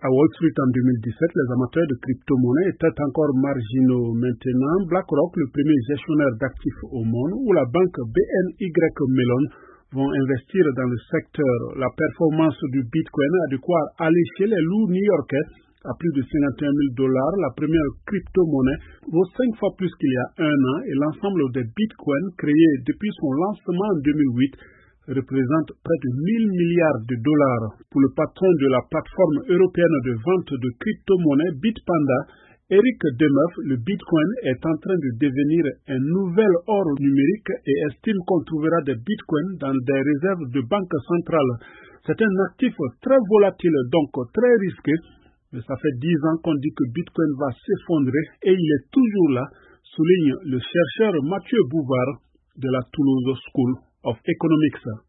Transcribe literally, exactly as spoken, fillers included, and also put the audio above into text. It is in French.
À Wall Street en deux mille dix-sept, les amateurs de crypto-monnaies étaient encore marginaux. Maintenant, BlackRock, le premier gestionnaire d'actifs au monde, ou la banque B N Y Mellon vont investir dans le secteur. La performance du Bitcoin a de quoi aller chez les loups new-yorkais. À plus de cinquante et un mille dollars, la première crypto-monnaie vaut cinq fois plus qu'il y a un an et l'ensemble des bitcoins créés depuis son lancement en deux mille huit représente près de mille milliards de dollars. Pour le patron de la plateforme européenne de vente de crypto-monnaies Bitpanda, Eric Demeuf, le Bitcoin est en train de devenir un nouvel or numérique et estime qu'on trouvera des Bitcoins dans des réserves de banque centrale. C'est un actif très volatile, donc très risqué, mais ça fait dix ans qu'on dit que Bitcoin va s'effondrer et il est toujours là, souligne le chercheur Mathieu Bouvard de la Toulouse School of Economics.